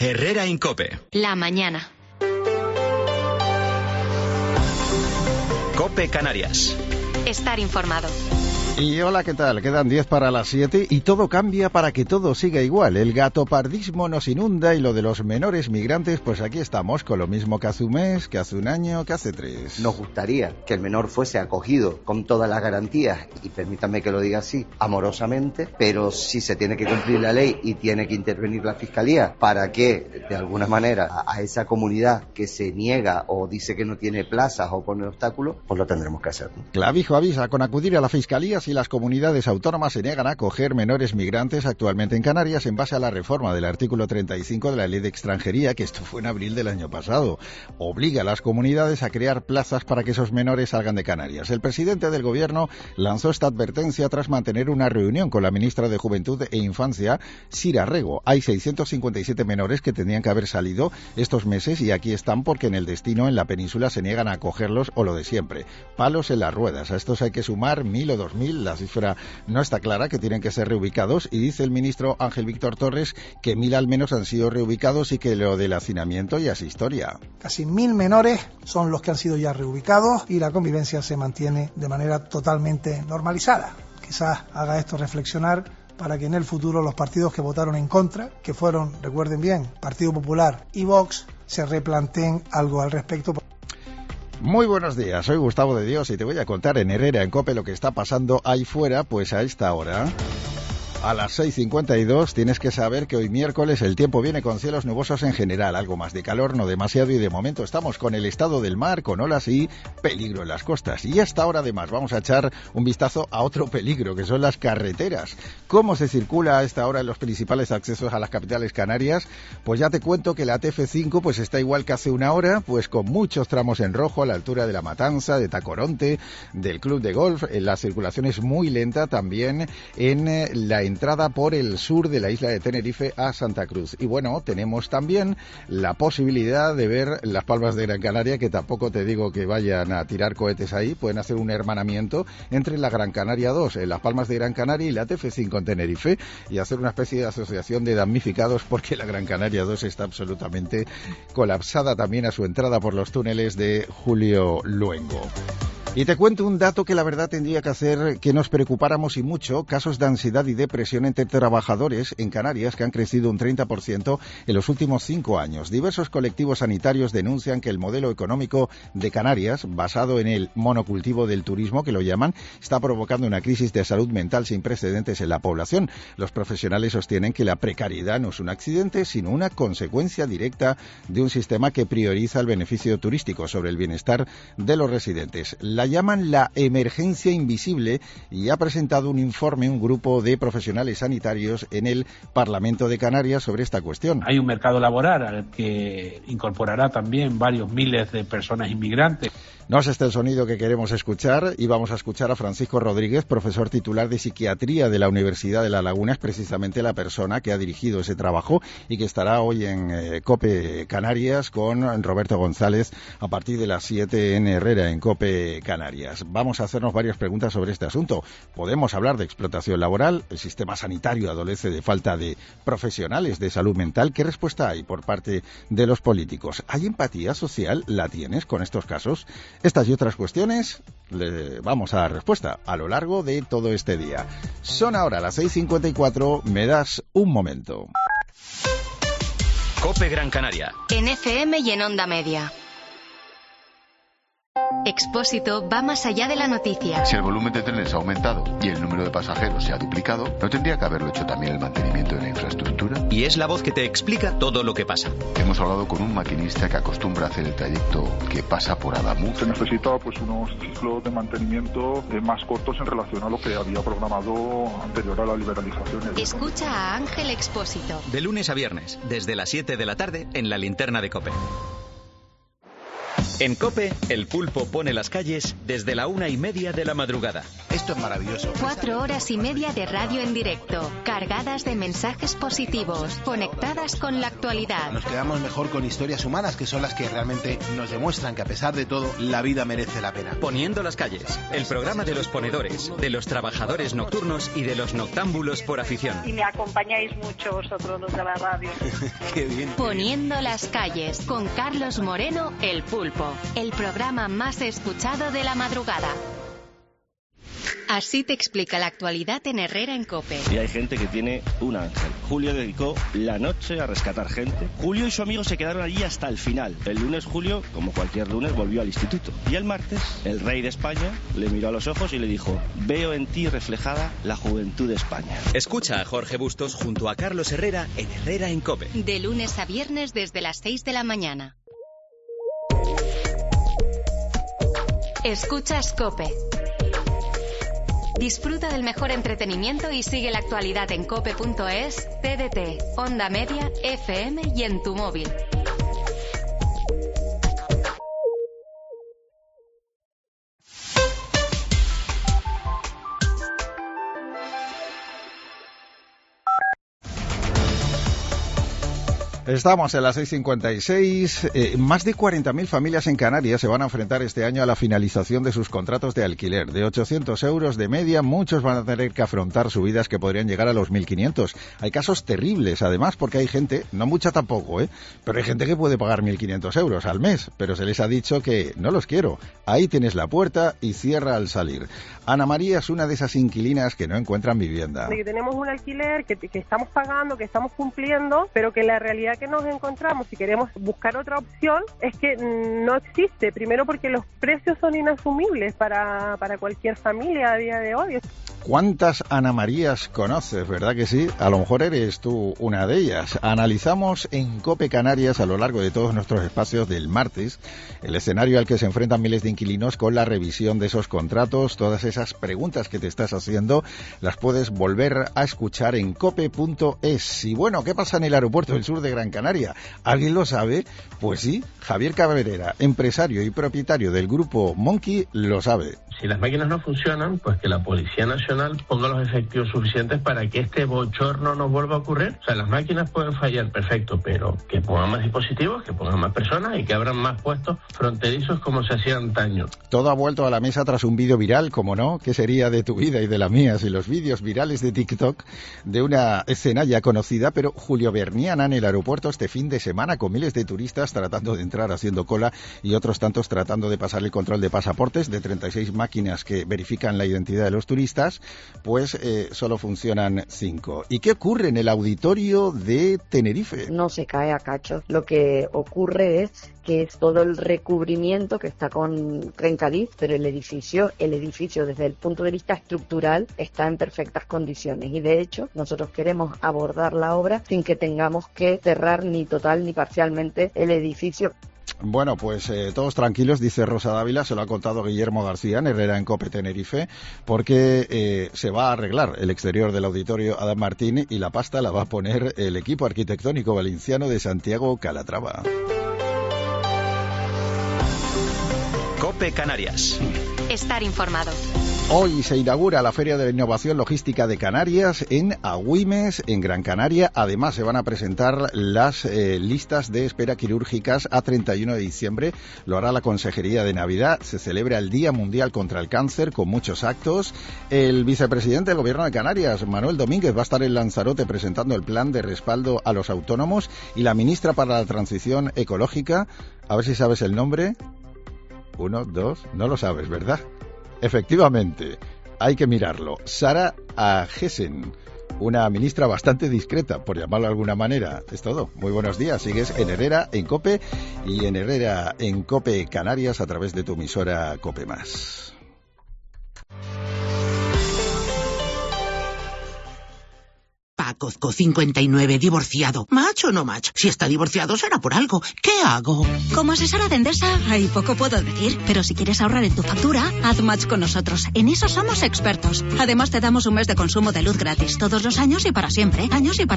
Herrera Incope. La mañana. COPE Canarias. Estar informado. Y hola, ¿qué tal? Quedan 10 para las 7 y todo cambia para que todo siga igual. El gatopardismo nos inunda y lo de los menores migrantes, pues aquí estamos con lo mismo que hace un mes, que hace un año, que hace 3. Nos gustaría que el menor fuese acogido con todas las garantías, y permítanme que lo diga así, amorosamente, pero si se tiene que cumplir la ley y tiene que intervenir la Fiscalía para que, de alguna manera, a esa comunidad que se niega o dice que no tiene plazas o pone obstáculos, pues lo tendremos que hacer, ¿no? Clavijo avisa con acudir a la Fiscalía si las comunidades autónomas se niegan a acoger menores migrantes actualmente en Canarias en base a la reforma del artículo 35 de la Ley de Extranjería, que esto fue en abril del año pasado. Obliga a las comunidades a crear plazas para que esos menores salgan de Canarias. El presidente del Gobierno lanzó esta advertencia tras mantener una reunión con la ministra de Juventud e Infancia, Sira Rego. Hay 657 menores que tendrían que haber salido estos meses y aquí están porque en el destino, en la península, se niegan a acogerlos o lo de siempre. Palos en las ruedas. A estos hay que sumar 1.000 o 2.000. La cifra no está clara, que tienen que ser reubicados, y dice el ministro Ángel Víctor Torres que 1.000 al menos han sido reubicados y que lo del hacinamiento ya es historia. Casi 1.000 menores son los que han sido ya reubicados y la convivencia se mantiene de manera totalmente normalizada. Quizás haga esto reflexionar para que en el futuro los partidos que votaron en contra, que fueron, recuerden bien, Partido Popular y Vox, se replanteen algo al respecto. Muy buenos días, soy Gustavo de Dios y te voy a contar en Herrera en COPE lo que está pasando ahí fuera, pues a esta hora. A las 6:52 tienes que saber que hoy miércoles el tiempo viene con cielos nubosos en general, algo más de calor, no demasiado, y de momento estamos con el estado del mar, con olas y peligro en las costas. Y hasta ahora además vamos a echar un vistazo a otro peligro, que son las carreteras. ¿Cómo se circula a esta hora en los principales accesos a las capitales canarias? Pues ya te cuento que la TF5 pues está igual que hace una hora, pues con muchos tramos en rojo a la altura de La Matanza, de Tacoronte, del Club de Golf. La circulación es muy lenta también en la entrada por el sur de la isla de Tenerife a Santa Cruz. Y bueno, tenemos también la posibilidad de ver las Palmas de Gran Canaria, que tampoco te digo que vayan a tirar cohetes ahí, pueden hacer un hermanamiento entre la Gran Canaria 2, las Palmas de Gran Canaria, y la TF5 en Tenerife, y hacer una especie de asociación de damnificados porque la Gran Canaria 2 está absolutamente colapsada también a su entrada por los túneles de Julio Luengo. Y te cuento un dato que la verdad tendría que hacer que nos preocupáramos y mucho: casos de ansiedad y depresión entre trabajadores en Canarias que han crecido un 30% en los últimos 5 años. Diversos colectivos sanitarios denuncian que el modelo económico de Canarias, basado en el monocultivo del turismo, que lo llaman, está provocando una crisis de salud mental sin precedentes en la población. Los profesionales sostienen que la precariedad no es un accidente, sino una consecuencia directa de un sistema que prioriza el beneficio turístico sobre el bienestar de los residentes. La llaman la emergencia invisible y ha presentado un informe un grupo de profesionales sanitarios en el Parlamento de Canarias sobre esta cuestión. Hay un mercado laboral al que incorporará también varios miles de personas inmigrantes. No es este el sonido que queremos escuchar, y vamos a escuchar a Francisco Rodríguez, profesor titular de Psiquiatría de la Universidad de La Laguna. Es precisamente la persona que ha dirigido ese trabajo y que estará hoy en COPE Canarias con Roberto González a partir de las 7 en Herrera en COPE Canarias. Vamos a hacernos varias preguntas sobre este asunto. ¿Podemos hablar de explotación laboral? ¿El sistema sanitario adolece de falta de profesionales de salud mental? ¿Qué respuesta hay por parte de los políticos? ¿Hay empatía social? ¿La tienes con estos casos? Estas y otras cuestiones le vamos a dar respuesta a lo largo de todo este día. Son ahora las 6:54, me das un momento. COPE Gran Canaria. En FM y en Onda Media. Expósito va más allá de la noticia. Si el volumen de trenes ha aumentado y el número de pasajeros se ha duplicado, ¿no tendría que haberlo hecho también el mantenimiento de la infraestructura? Y es la voz que te explica todo lo que pasa. Hemos hablado con un maquinista que acostumbra a hacer el trayecto que pasa por Adamuz. Se necesita unos ciclos de mantenimiento más cortos en relación a lo que había programado anterior a la liberalización. Escucha a Ángel Expósito. De lunes a viernes, desde las 7 de la tarde, en la linterna de COPE. En COPE, el pulpo pone las calles desde la 1:30 de la madrugada. Esto es maravilloso. 4 horas y media de radio en directo, cargadas de mensajes positivos, conectadas con la actualidad. Nos quedamos mejor con historias humanas, que son las que realmente nos demuestran que a pesar de todo, la vida merece la pena. Poniendo las calles, el programa de los ponedores, de los trabajadores nocturnos y de los noctámbulos por afición. Y me acompañáis mucho vosotros los de la radio. Qué bien. Poniendo las calles, con Carlos Moreno, el pulpo. El programa más escuchado de la madrugada. Así te explica la actualidad en Herrera en COPE. Y hay gente que tiene un ángel. Julio dedicó la noche a rescatar gente. Julio y su amigo se quedaron allí hasta el final. El lunes Julio, como cualquier lunes, volvió al instituto. Y el martes, el rey de España le miró a los ojos y le dijo: veo en ti reflejada la juventud de España. Escucha a Jorge Bustos junto a Carlos Herrera en Herrera en COPE. De lunes a viernes desde las 6 de la mañana. Escuchas COPE. Disfruta del mejor entretenimiento y sigue la actualidad en cope.es, TDT, Onda Media, FM y en tu móvil. Estamos en las 6:56. Más de 40.000 familias en Canarias se van a enfrentar este año a la finalización de sus contratos de alquiler. De 800 euros de media, muchos van a tener que afrontar subidas que podrían llegar a los 1.500. Hay casos terribles, además, porque hay gente, no mucha tampoco, pero hay gente que puede pagar 1.500 euros al mes, pero se les ha dicho que no los quiero. Ahí tienes la puerta y cierra al salir. Ana María es una de esas inquilinas que no encuentran vivienda. Que tenemos un alquiler que estamos pagando, que estamos cumpliendo, pero que la realidad que nos encontramos, si queremos buscar otra opción, es que no existe. Primero porque los precios son inasumibles para cualquier familia a día de hoy. ¿Cuántas Ana Marías conoces, verdad que sí? A lo mejor eres tú una de ellas. Analizamos en COPE Canarias, a lo largo de todos nuestros espacios del martes, el escenario al que se enfrentan miles de inquilinos con la revisión de esos contratos. Todas esas preguntas que te estás haciendo las puedes volver a escuchar en cope.es. Y bueno, ¿qué pasa en el aeropuerto del sur de Gran Canaria? ¿Alguien lo sabe? Pues sí, Javier Cabrera, empresario y propietario del grupo Monkey, lo sabe. Si las máquinas no funcionan, pues que la Policía Nacional ponga los efectivos suficientes para que este bochorno no vuelva a ocurrir. O sea, las máquinas pueden fallar, perfecto, pero que pongan más dispositivos, que pongan más personas y que abran más puestos fronterizos como se hacía antaño. Todo ha vuelto a la mesa tras un vídeo viral, como no, ¿qué sería de tu vida y de la mía si los vídeos virales de TikTok de una escena ya conocida, pero julioverniana en el aeropuerto este fin de semana, con miles de turistas tratando de entrar haciendo cola y otros tantos tratando de pasar el control de pasaportes de 36 máquinas que verifican la identidad de los turistas, pues solo funcionan 5. ¿Y qué ocurre en el auditorio de Tenerife? No se cae a cachos. Lo que ocurre es que es todo el recubrimiento que está con trencadís, pero el edificio desde el punto de vista estructural está en perfectas condiciones y de hecho nosotros queremos abordar la obra sin que tengamos que cerrar ni total ni parcialmente el edificio. Bueno, pues todos tranquilos, dice Rosa Dávila, se lo ha contado Guillermo García en Herrera en COPE Tenerife, porque se va a arreglar el exterior del auditorio Adam Martín y la pasta la va a poner el equipo arquitectónico valenciano de Santiago Calatrava. COPE Canarias. Estar informado. Hoy se inaugura la Feria de la Innovación Logística de Canarias en Agüimes, en Gran Canaria. Además, se van a presentar las listas de espera quirúrgicas a 31 de diciembre. Lo hará la Consejería de Navidad. Se celebra el Día Mundial contra el Cáncer con muchos actos. El vicepresidente del Gobierno de Canarias, Manuel Domínguez, va a estar en Lanzarote presentando el plan de respaldo a los autónomos. Y la ministra para la Transición Ecológica, a ver si sabes el nombre. 1, 2, no lo sabes, ¿verdad? Efectivamente, hay que mirarlo. Sara Agesen, una ministra bastante discreta, por llamarlo de alguna manera. Es todo. Muy buenos días. Sigues en Herrera en COPE y en Herrera en COPE Canarias a través de tu emisora COPE+. Pacozco 59, divorciado. ¿Match o no match? Si está divorciado será por algo. ¿Qué hago? Como asesora de Endesa, hay poco puedo decir. Pero si quieres ahorrar en tu factura, haz match con nosotros. En eso somos expertos. Además te damos un mes de consumo de luz gratis. Todos los años y para siempre. Años y para